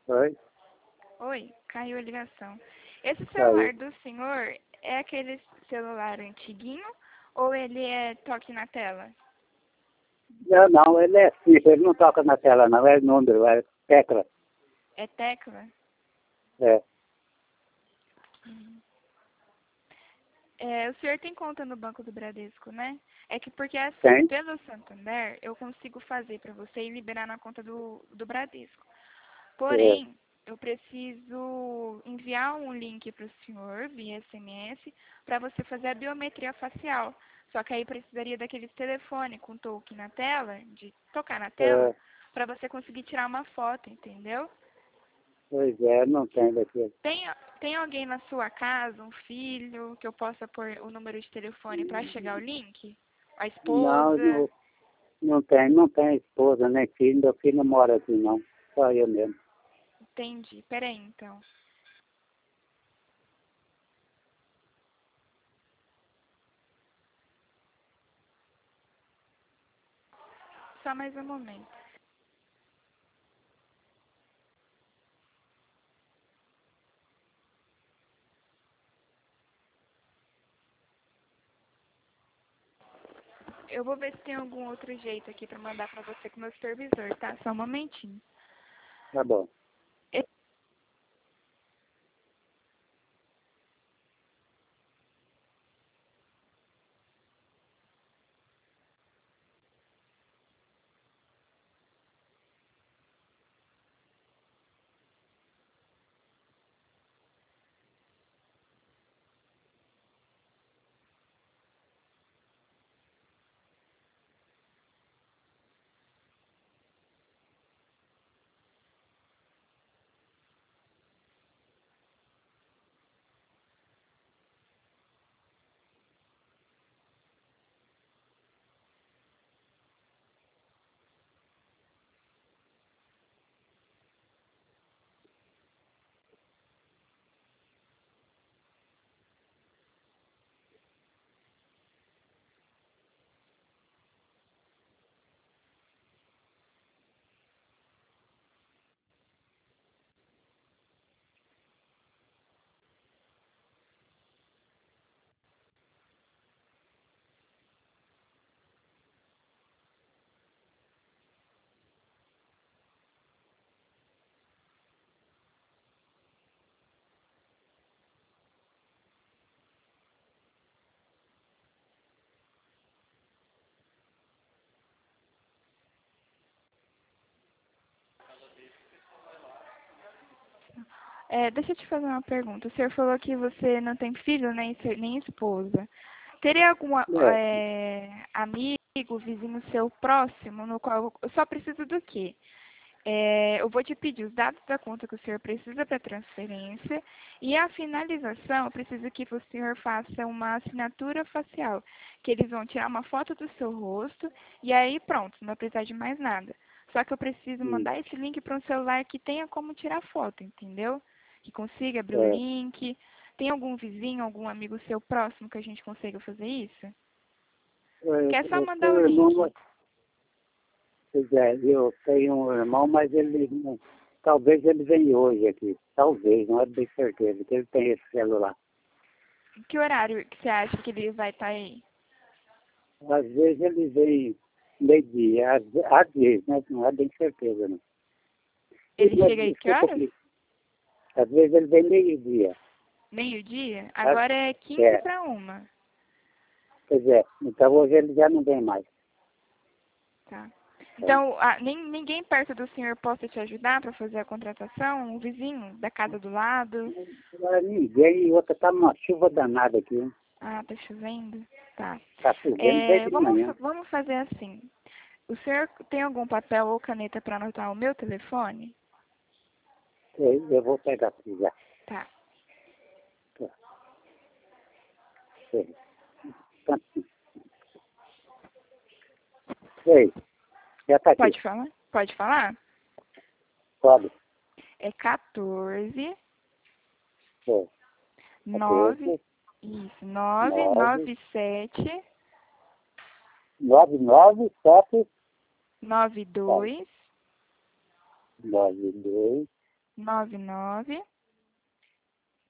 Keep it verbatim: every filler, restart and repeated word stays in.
Oi? Oi, caiu a ligação. Esse Caiu. celular do senhor é aquele celular antiguinho ou ele é toque na tela? Não, não, ele é simples, ele não toca na tela não, é número, é tecla. É tecla? É, Hum. É, o senhor tem conta no Banco do Bradesco, né? É que porque assim, tem. pelo Santander, eu consigo fazer para você e liberar na conta do, do Bradesco. É, Porém, eu preciso enviar um link para o senhor via S M S para você fazer a biometria facial. Só que aí precisaria daqueles telefone com toque na tela, de tocar na tela, é, para você conseguir tirar uma foto, entendeu? pois é, não tem daqui. Tem, tem alguém na sua casa, um filho, que eu possa pôr o número de telefone para chegar o link? A Não, esposa? não, não tem, não tem esposa nem filho, meu filho não mora aqui não, só eu mesmo. Entendi. Peraí, então. Só mais um momento. Eu vou ver se tem algum outro jeito aqui para mandar para você com o meu supervisor, tá? Só um momentinho. Tá bom. É, deixa eu te fazer uma pergunta. O senhor falou que você não tem filho nem, se- nem esposa. Teria algum É, é, amigo, vizinho seu próximo, no qual eu só preciso do quê? É, eu vou te pedir os dados da conta que o senhor precisa para transferência e a finalização, eu preciso que o senhor faça uma assinatura facial, que eles vão tirar uma foto do seu rosto e aí pronto, não vai precisar de mais nada. Só que eu preciso sim, mandar esse link para um celular que tenha como tirar foto, entendeu? Que consiga abrir o é. link. Tem algum vizinho, algum amigo seu próximo que a gente consiga fazer isso? Eu, Que é só eu mandar o tenho um irmão, link. pois é, eu tenho um irmão, mas ele, não- talvez ele venha hoje aqui, talvez, não é bem certeza, que ele tem esse celular. Que horário que você acha que ele vai estar aí? Às vezes ele vem meio-dia, às, às vezes, né? Não é bem certeza, não. E, Ele mas chega aí que desculpa horas? aqui, às vezes ele vem meio-dia. Meio-dia? Tá? Agora é quinze É, para uma. pois é, então hoje ele já não vem mais. Tá. Tá? Então, ah, nem, ninguém perto do senhor possa te ajudar para fazer a contratação? Um vizinho da casa do lado? Não é ninguém, e outra tá uma chuva danada aqui, hein? Ah, tá chovendo? Tá. Tá chovendo É, desde de vamos, manhã. fa- vamos fazer assim. O senhor tem algum papel ou caneta para anotar o meu telefone? Eu, eu vou pegar aqui já. Tá. Tá, sei. Tá, sei, já tá aqui. Pode falar? Pode falar? Pode. É quatorze, É. nove, quatorze, isso, nove, nove, nove, sete, nove, nove, sete, nove, tá, dois, nove, dois, nove nove